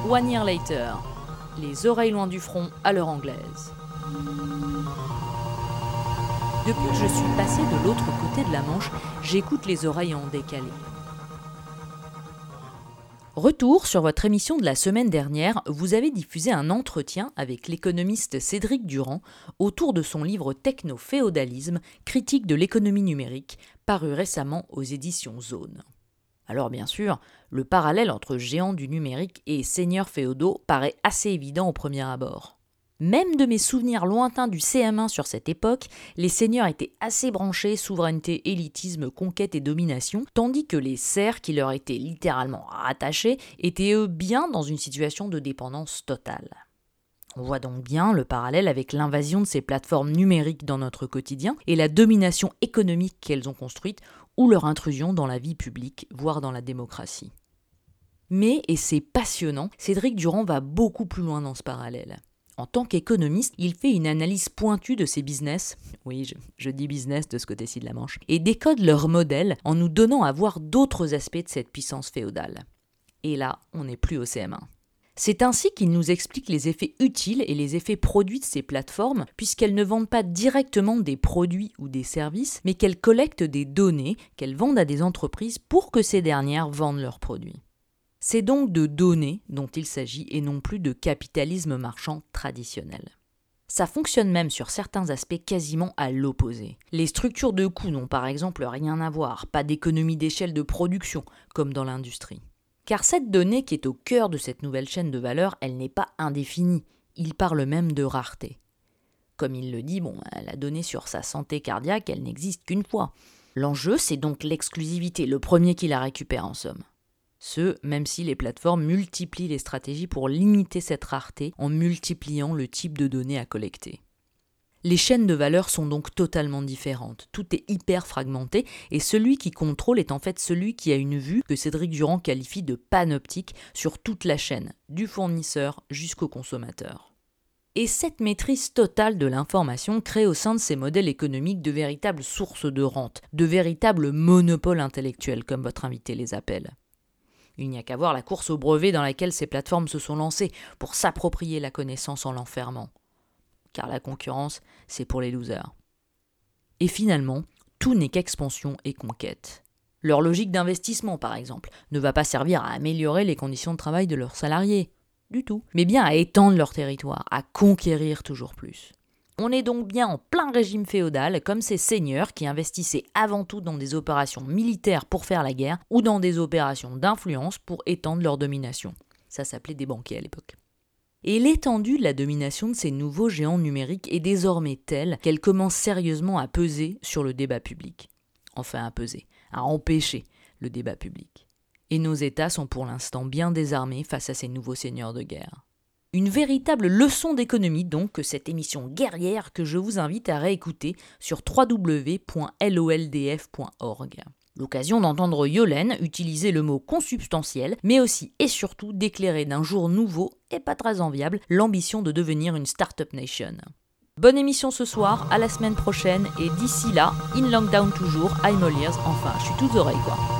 1 year later. Les oreilles loin du front à l'heure anglaise. Depuis que je suis passé de l'autre côté de la Manche, j'écoute les oreilles en décalé. Retour sur votre émission de la semaine dernière, vous avez diffusé un entretien avec l'économiste Cédric Durand autour de son livre Techno-féodalisme, critique de l'économie numérique, paru récemment aux éditions Zone. Alors bien sûr, le parallèle entre géants du numérique et seigneurs féodaux paraît assez évident au premier abord. Même de mes souvenirs lointains du CM1 sur cette époque, les seigneurs étaient assez branchés souveraineté, élitisme, conquête et domination, tandis que les serfs qui leur étaient littéralement rattachés étaient eux bien dans une situation de dépendance totale. On voit donc bien le parallèle avec l'invasion de ces plateformes numériques dans notre quotidien et la domination économique qu'elles ont construite ou leur intrusion dans la vie publique, voire dans la démocratie. Mais, et c'est passionnant, Cédric Durand va beaucoup plus loin dans ce parallèle. En tant qu'économiste, il fait une analyse pointue de ces business, oui, je dis business de ce côté-ci de la Manche, et décode leur modèle en nous donnant à voir d'autres aspects de cette puissance féodale. Et là, on n'est plus au CM1. C'est ainsi qu'il nous explique les effets utiles et les effets produits de ces plateformes, puisqu'elles ne vendent pas directement des produits ou des services, mais qu'elles collectent des données qu'elles vendent à des entreprises pour que ces dernières vendent leurs produits. C'est donc de données dont il s'agit et non plus de capitalisme marchand traditionnel. Ça fonctionne même sur certains aspects quasiment à l'opposé. Les structures de coûts n'ont par exemple rien à voir, pas d'économie d'échelle de production comme dans l'industrie. Car cette donnée qui est au cœur de cette nouvelle chaîne de valeur, elle n'est pas indéfinie, il parle même de rareté. Comme il le dit, la donnée sur sa santé cardiaque, elle n'existe qu'une fois. L'enjeu, c'est donc l'exclusivité, le premier qui la récupère en somme. Même si les plateformes multiplient les stratégies pour limiter cette rareté en multipliant le type de données à collecter. Les chaînes de valeur sont donc totalement différentes, tout est hyper fragmenté et celui qui contrôle est en fait celui qui a une vue que Cédric Durand qualifie de panoptique sur toute la chaîne, du fournisseur jusqu'au consommateur. Et cette maîtrise totale de l'information crée au sein de ces modèles économiques de véritables sources de rente, de véritables monopoles intellectuels comme votre invité les appelle. Il n'y a qu'à voir la course au brevet dans laquelle ces plateformes se sont lancées pour s'approprier la connaissance en l'enfermant. Car la concurrence, c'est pour les losers. Et finalement, tout n'est qu'expansion et conquête. Leur logique d'investissement, par exemple, ne va pas servir à améliorer les conditions de travail de leurs salariés, du tout, mais bien à étendre leur territoire, à conquérir toujours plus. On est donc bien en plein régime féodal, comme ces seigneurs qui investissaient avant tout dans des opérations militaires pour faire la guerre ou dans des opérations d'influence pour étendre leur domination. Ça s'appelait des banquiers à l'époque. Et l'étendue de la domination de ces nouveaux géants numériques est désormais telle qu'elle commence sérieusement à peser sur le débat public. Enfin à peser, à empêcher le débat public. Et nos États sont pour l'instant bien désarmés face à ces nouveaux seigneurs de guerre. Une véritable leçon d'économie donc que cette émission guerrière que je vous invite à réécouter sur www.loldf.org. L'occasion d'entendre Yolène utiliser le mot consubstantiel, mais aussi et surtout d'éclairer d'un jour nouveau et pas très enviable l'ambition de devenir une Startup Nation. Bonne émission ce soir, à la semaine prochaine et d'ici là, in lockdown toujours, I'm all ears, enfin je suis toute oreille quoi.